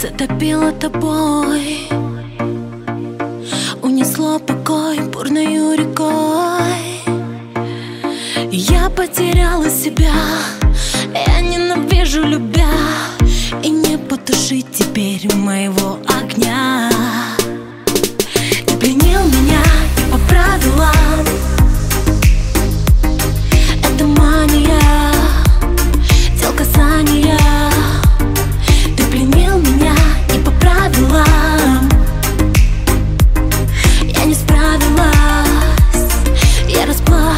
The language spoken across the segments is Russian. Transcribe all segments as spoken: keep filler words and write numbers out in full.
затопило тобой, унесло покой бурною рекой. Я потеряла себя, я ненавижу любя, и не потушить теперь моего огня. Ты пленил меня не по правилам, это мания, дел касания. Ты пленил меня не по правилам, я не справилась, я расплавилась.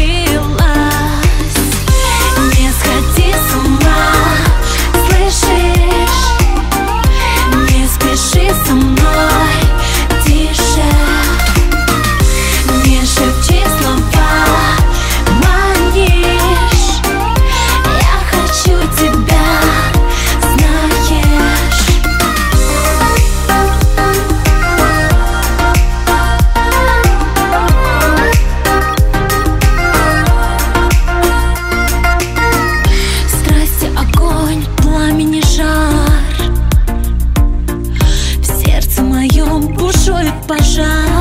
Не сходи с ума, слышишь? Не спеши со мной, тише. Не шепчи слова, манишь. Я хочу тебя, знаешь. Страсти огонь, пламени жар, в сердце моем бушует пожар.